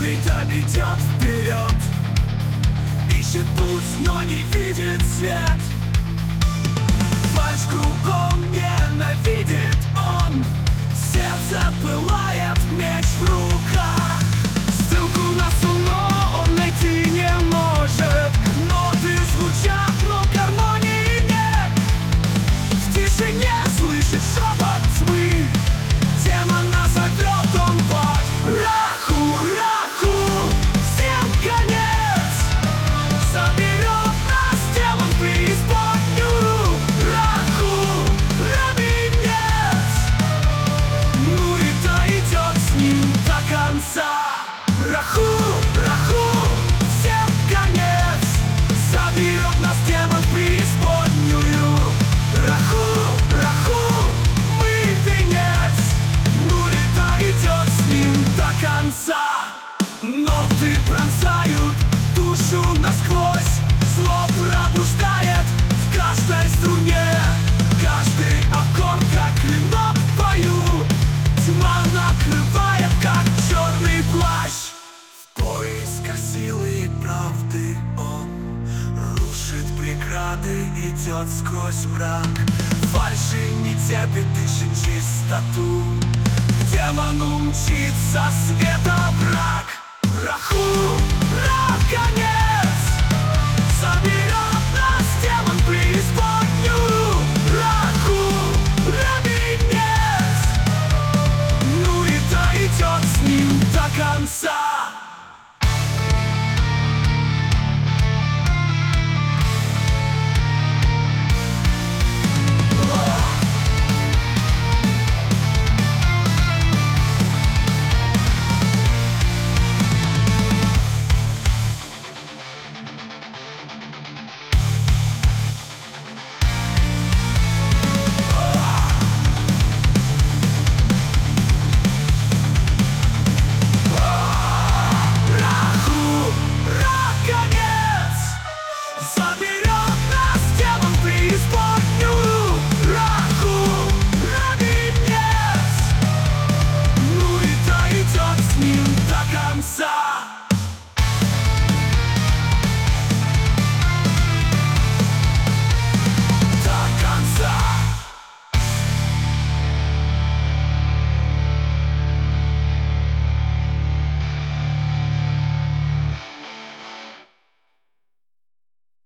ритм идет вперед, ищет путь, но не видит свет. Фальшь кругом ненавидит он, сердце пылает, меч в руках. Ссылку на сон он найти не может, ноты звучат, но гармонии нет. В тишине слышит шепот тьмы, демона зовет он в ад. Раху, Раху, всем конец, заберет нас телом в преисподнюю. Раху, робинец, ну и та идет с ним до конца. Раху, Раху, всем конец, заберет нас демон в преисподнюю. Раху, Раху, мы венец, ну и та идет с ним до конца. Ноты пронзают душу насквозь, зло пробуждает в каждой струне. Каждый аккорд как клинок в бою, тьма накрывает как черный плащ. В поисках силы и правды он рушит преграды, идет сквозь мрак. Фальши не терпит, ищет чистоту, к демону мчится светом